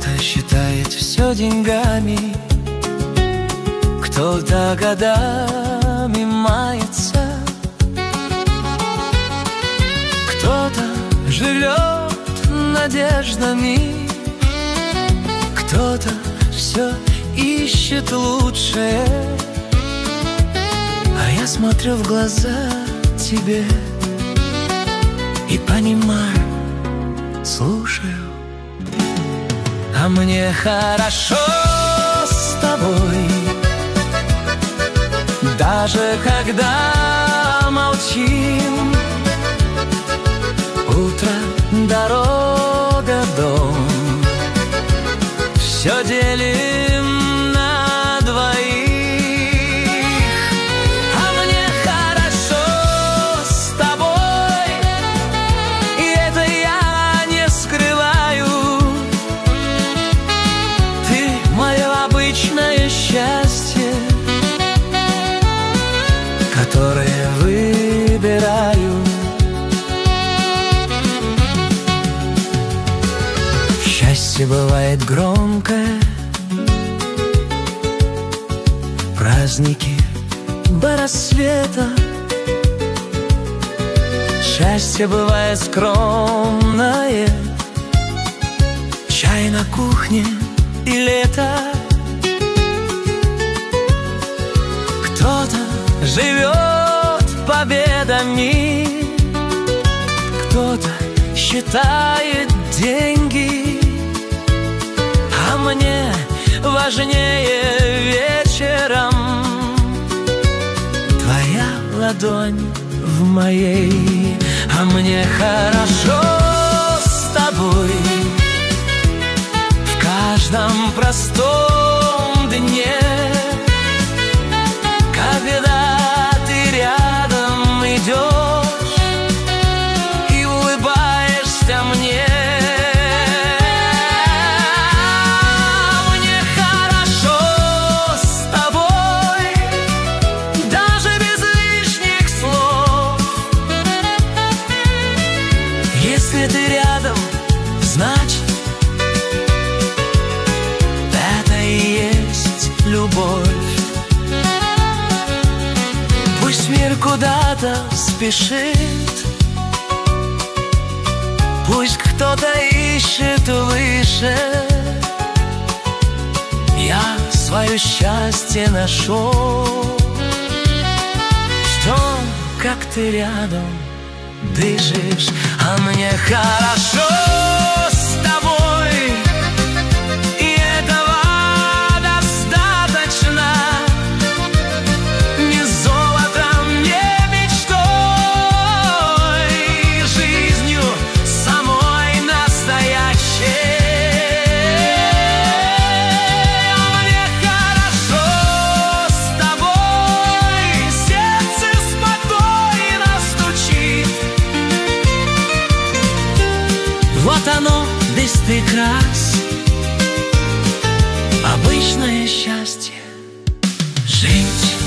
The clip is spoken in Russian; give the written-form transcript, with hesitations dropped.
Кто-то считает все деньгами, кто-то годами мается, кто-то живет надеждами, кто-то все ищет лучшее. А я смотрю в глаза тебе и понимаю, слушаю. А мне хорошо с тобой, даже когда молчим. Утро, дорога, дом, все делим на двоих. А мне хорошо с тобой, и это я не скрываю. Ты мое обычное счастье, которое выбираю. Счастье бывает громкое, праздники до рассвета. Счастье бывает скромное, чай на кухне и лето. Кто-то живет победами, кто-то считает деньги, а мне важнее вечером твоя ладонь в моей. А мне хорошо с тобой в каждом простом дне, когда ты рядом идешь и улыбаешься мне. Мне хорошо с тобой, даже без лишних слов. Если ты рядом, значит, это и есть любовь. Пусть мир куда-то спешит, пусть кто-то ищет выше, я свое счастье нашел в том, как ты рядом дышишь. А мне хорошо с тобой, и этого достаточно. Не золотом, не мечтой, жизнью самой настоящей. А мне хорошо с тобой, сердце спокойно стучит. Вот оно без прикрас, обычное счастье — жить.